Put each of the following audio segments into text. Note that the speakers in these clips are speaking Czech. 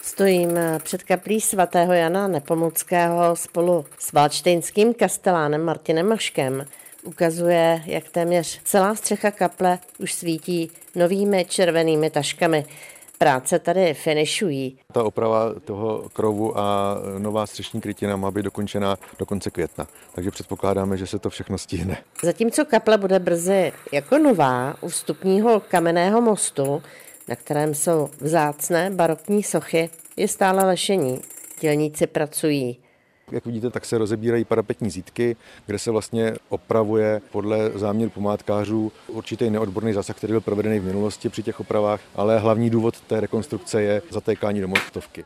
Stojím před kaplí svatého Jana Nepomuckého spolu s valštejnským kastelánem Martinem Maškem. Ukazuje, jak téměř celá střecha kaple už svítí novými červenými taškami. Práce tady finišují. Ta oprava toho krovu a nová střešní krytina má být dokončena do konce května, takže předpokládáme, že se to všechno stihne. Zatímco kaple bude brzy jako nová u vstupního kamenného mostu, na kterém jsou vzácné barokní sochy, je stále lešení. Dělníci pracují. Jak vidíte, tak se rozebírají parapetní zítky, kde se vlastně opravuje podle záměru památkářů určitý neodborný zásah, který byl provedený v minulosti při těch opravách, ale hlavní důvod té rekonstrukce je zatékání do mostovky.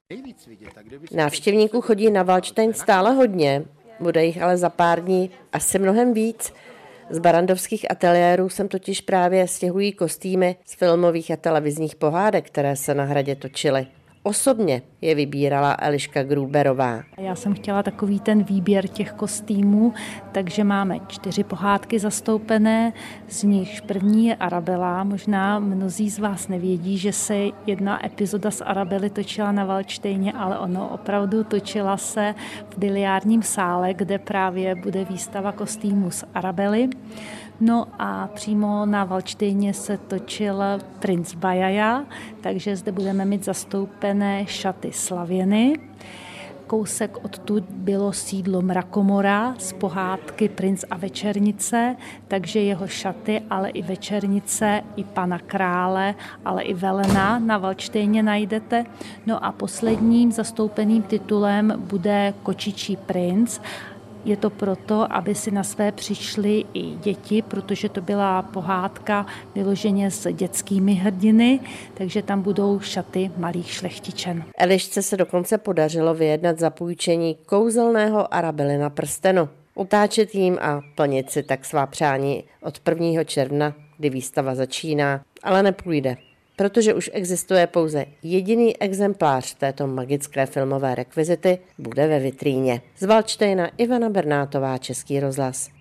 Návštěvníků chodí na Valdštejn stále hodně, bude jich ale za pár dní asi mnohem víc. Z barandovských ateliérů sem totiž právě stěhují kostýmy z filmových a televizních pohádek, které se na hradě točily. Osobně je vybírala Eliška Gruberová. Já jsem chtěla takový ten výběr těch kostýmů, takže máme 4 pohádky zastoupené, z nichž první je Arabela. Možná mnozí z vás nevědí, že se jedna epizoda z Arabely točila na Valdštejně, ale ono opravdu točila se v biliárním sále, kde právě bude výstava kostýmů z Arabely. No a přímo na Valdštejně se točil Princ Bajaja, takže zde budeme mít zastoupené šaty Slavěny. Kousek odtud bylo sídlo Mrakomora z pohádky Princ a večernice, takže jeho šaty, ale i večernice, i pana krále, ale i velena na Valdštejně najdete. No a posledním zastoupeným titulem bude Kočičí princ. Je to proto, aby si na své přišly i děti, protože to byla pohádka vyloženě s dětskými hrdiny, takže tam budou šaty malých šlechtičen. Elišce se dokonce podařilo vyjednat zapůjčení kouzelného Arabelina prstenu. Utáčet jím a plnit si tak svá přání od 1. června, kdy výstava začíná, ale nepůjde. Protože už existuje pouze jediný exemplář této magické filmové rekvizity, bude ve vitríně. Z Valdštejna Ivana Bernátová, Český rozhlas.